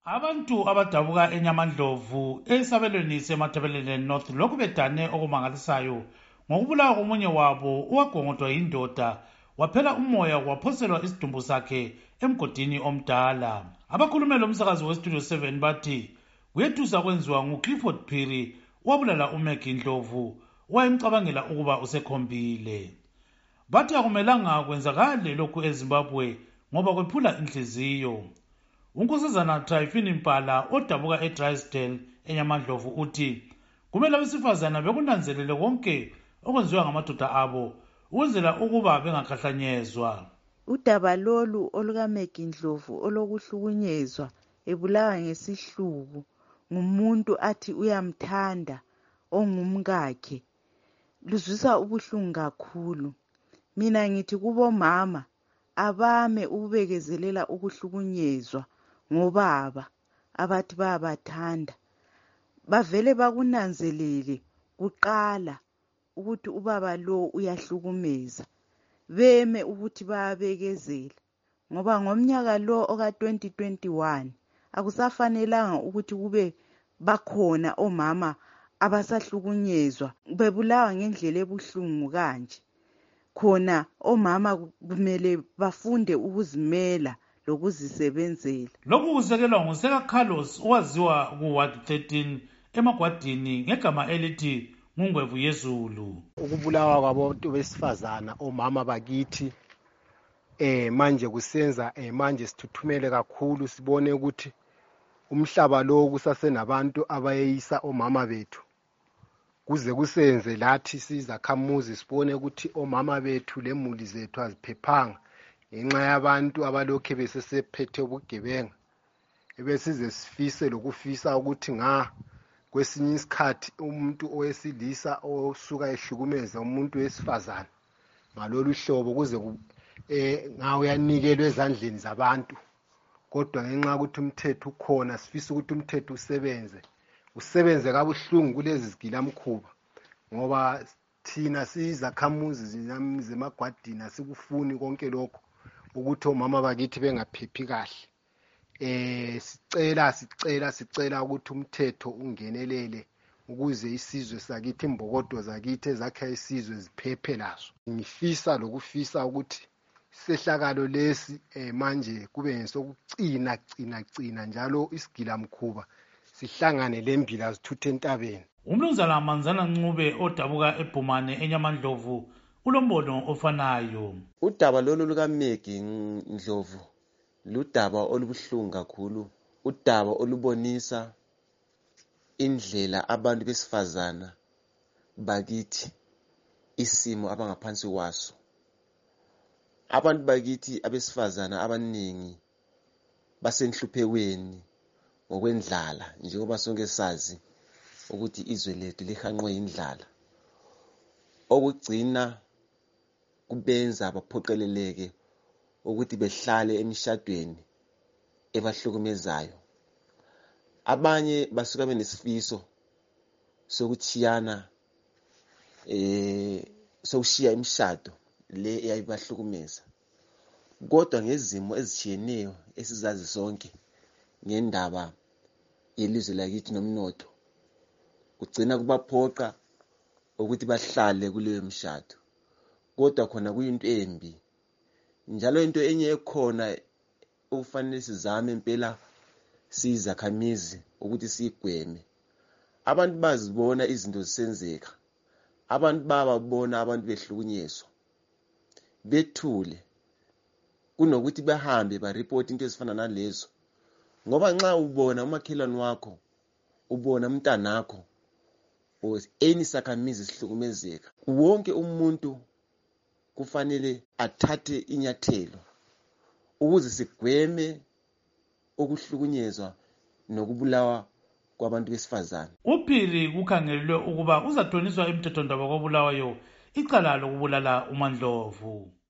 Abantu abadabuka eNyamandlovu esabelweni seMatabeleland North lokhu bedane okumangalisayo ngokubulawa komunye wabo owagongodwa yindoda waphela umoya waphoselwa isidumbu sakhe emgodini omdala. Abakhulumeli umsakazi weStudio 7 bathi kuyethusa kwenziwa nguClifford Phiri owabulala uMaggie Ndlovu owayemcabangela ukuba usekhombile. Bathi akumelanga kwenzakale lokhu eZimbabwe ngoba kwephula inhliziyo. Unkosazana Tryphon Mpala odabuka eDrysdale eNyamandlovu uthi kumele abesifazana bekunanzelele konke okwenziwa ngamadoda abo ukwenzela ukuba bengakhahlanyezwa. Udaba lolu olukaMaggie Ndlovu olokuhlukunyezwa ebulawa ngesihluku ngumuntu athi uyamthanda ongumkakhe luzwisa ubuhlungu kakhulu. Mina ngithi kubomama abame ukubekezelela ukuhlukunyezwa ngobaba abathi bayabathanda bavele bakunanzelele kuqala ukuthi ubaba lo uyahlukumeza beme ukuthi bayabekezela ngoba ngomnyaka lo oka-2021 akusafanelanga ukuthi kube bakhona omama abasahlukunyezwa bebulawa ngendlela ebuhlungu kanje. Khona omama kumele bafunde ukuzimela lokuzisebenzela. Lokhu kusekelwa nguseka Carlos owaziwa kuWard 13 eMagwadini ngegama elithi Ngungwevu Yezulu. Ukubulawa kwabantu besifazana omama bakithi manje kusenza manje sithuthumele kakhulu sibone ukuthi umhlaba lo kusasenabantu abayeyisa omama bethu kuze kusenze lathi sizakhamuzi sibone ukuthi omama bethu lemuli zethu aziphephanga ngenxa yabantu abalokhe besesephethe ubugebenga ebesize sifise lokufisa ukuthi kwesinye isikhathi umuntu owesilisa osuka ehlukumeza umuntu wesifazane ngalolu hlobo kuze uyanikelwa ezandleni zabantu kodwa ngenxa ukuthi umthetho ukhona sifisa ukuthi umthetho usebenze kabuhlungu kulezi zigilamkhuba ngoba thina sizakhamuzi zeMagwadini asikufuni konke lokho ukuthi omama bakithi bengaphephi kahle. Sicela ukuthi umthetho ungenelele ukuze isizwe sakithi imbokodo zakithi ezakha isizwe ziphephe lazo. Ngifisa lokufisa ukuthi isehlakalo lesi manje kube ngesokucina njalo isigilamkhuba sihlangane lembila zithuthe entabeni. Umnumzana Manzana Ncube odabuka eBhumane eNyamandlovu ulombono ofanayo. Udaba lolu lukaMaggie Ndlovu ludaba olubuhlungu kakhulu, udaba olubonisa indlela abantu besifazana bakithi isimo abangaphansi kwaso. Abantu bakithi abesifazana abaningi basenhluphekweni ngokwendlala njengoba sonke sazi ukuthi izwe lethu lihanqwe indlala okugcina kubenza baphoqeleleke ukuthi behlale emishadweni ebahlukumezayo. Abanye basuka benesifiso sokuthiyana sokushiya imishado le eyayibahlukumeza kodwa ngezimo ezitshiyeneyo esizazi sonke ngendaba yelizwe lakithi nomnotho kugcina kubaphoqa ukuthi bahlale kuleyo mshado kodwa khona kuyinto embi njalo into enye ekhona okufanele sizame impela sizakhamizi ukuthi sigweme. Abantu bazibona izinto zisenzeka, abantu babona abantu behlukunyezwa bethule kunokuthi behambe bareport into ezifana nalezo ngoba nxa ubona umakhelwane wakho ubona umntanakho enisakhamizi sihlukumezeka wonke umuntu kufanele athathe inyathelo ukuze sigweme ukuhlukunyezwa nokubulawa kwabantu besifazane. uPhiri kukhangelelwe ukuba uzathoniswa emthethwandaba kobulawayo icala lokubulala uMandlovu.